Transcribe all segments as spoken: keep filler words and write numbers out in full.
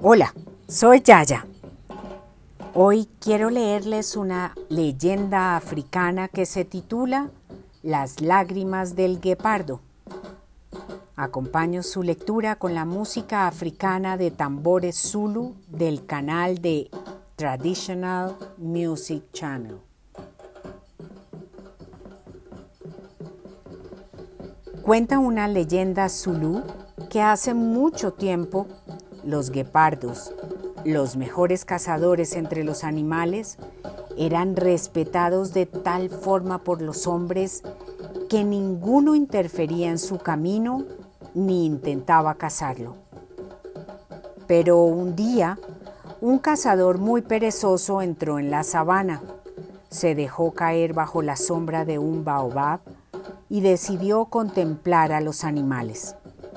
Hola, soy Yaya. Hoy quiero leerles una leyenda africana que se titula Las lágrimas del guepardo. Acompaño su lectura con la música africana de tambores Zulu del canal de Traditional Music Channel. Cuenta una leyenda zulú que hace mucho tiempo los guepardos, los mejores cazadores entre los animales, eran respetados de tal forma por los hombres que ninguno interfería en su camino ni intentaba cazarlo. Pero un día, un cazador muy perezoso entró en la sabana, se dejó caer bajo la sombra de un baobab y decidió contemplar a los animales.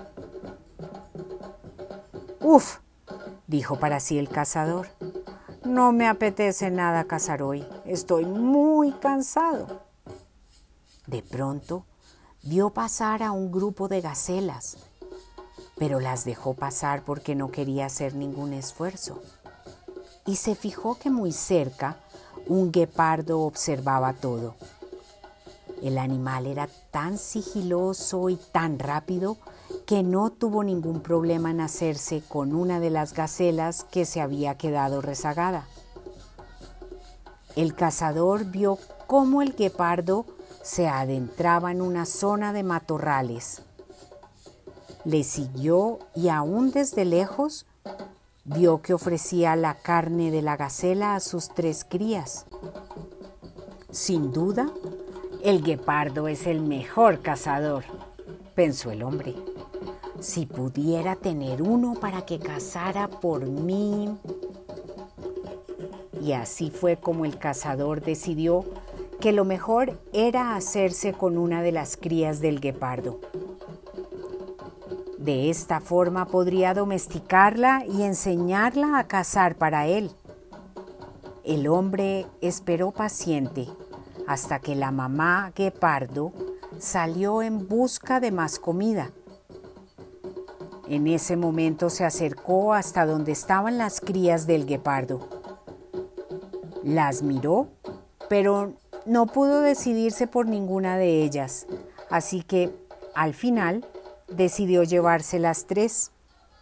«Uf», dijo para sí el cazador, «no me apetece nada cazar hoy, estoy muy cansado». De pronto, vio pasar a un grupo de gacelas, pero las dejó pasar porque no quería hacer ningún esfuerzo. Y se fijó que muy cerca un guepardo observaba todo. El animal era tan sigiloso y tan rápido que no tuvo ningún problema en hacerse con una de las gacelas que se había quedado rezagada. El cazador vio cómo el guepardo se adentraba en una zona de matorrales. Le siguió y aún desde lejos vio que ofrecía la carne de la gacela a sus tres crías. Sin duda, el guepardo es el mejor cazador, pensó el hombre. Si pudiera tener uno para que cazara por mí. Y así fue como el cazador decidió que lo mejor era hacerse con una de las crías del guepardo. De esta forma podría domesticarla y enseñarla a cazar para él. El hombre esperó paciente hasta que la mamá guepardo salió en busca de más comida. En ese momento se acercó hasta donde estaban las crías del guepardo. Las miró, pero no pudo decidirse por ninguna de ellas, así que al final decidió llevarse las tres.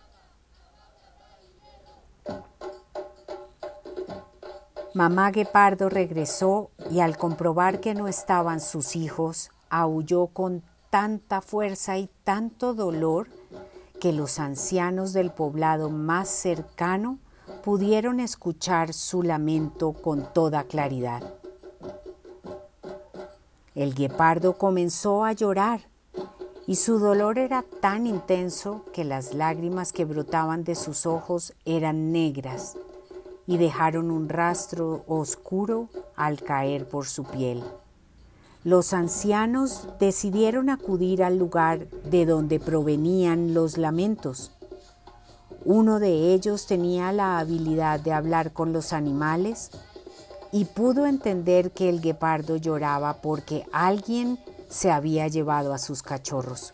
Mamá guepardo regresó y al comprobar que no estaban sus hijos, aulló con tanta fuerza y tanto dolor que los ancianos del poblado más cercano pudieron escuchar su lamento con toda claridad. El guepardo comenzó a llorar y su dolor era tan intenso que las lágrimas que brotaban de sus ojos eran negras y dejaron un rastro oscuro al caer por su piel. Los ancianos decidieron acudir al lugar de donde provenían los lamentos. Uno de ellos tenía la habilidad de hablar con los animales y pudo entender que el guepardo lloraba porque alguien se había llevado a sus cachorros.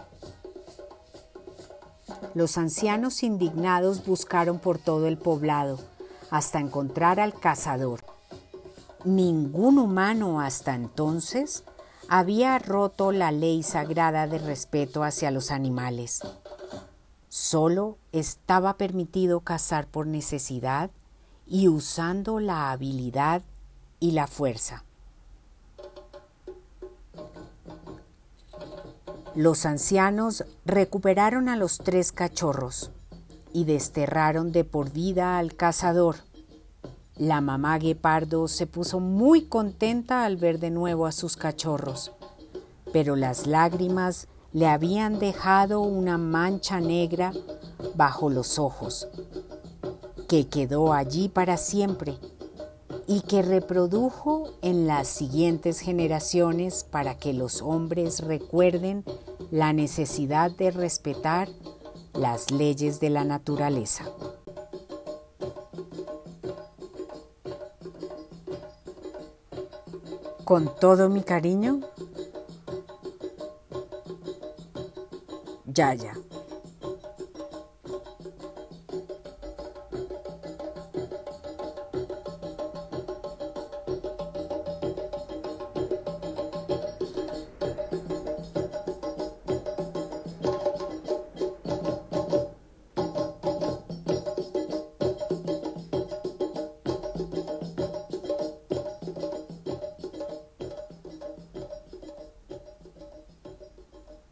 Los ancianos indignados buscaron por todo el poblado hasta encontrar al cazador. Ningún humano hasta entonces había roto la ley sagrada de respeto hacia los animales. Solo estaba permitido cazar por necesidad y usando la habilidad y la fuerza. Los ancianos recuperaron a los tres cachorros y desterraron de por vida al cazador. La mamá guepardo se puso muy contenta al ver de nuevo a sus cachorros, pero las lágrimas le habían dejado una mancha negra bajo los ojos, que quedó allí para siempre y que reprodujo en las siguientes generaciones para que los hombres recuerden la necesidad de respetar las leyes de la naturaleza. Con todo mi cariño, Yaya.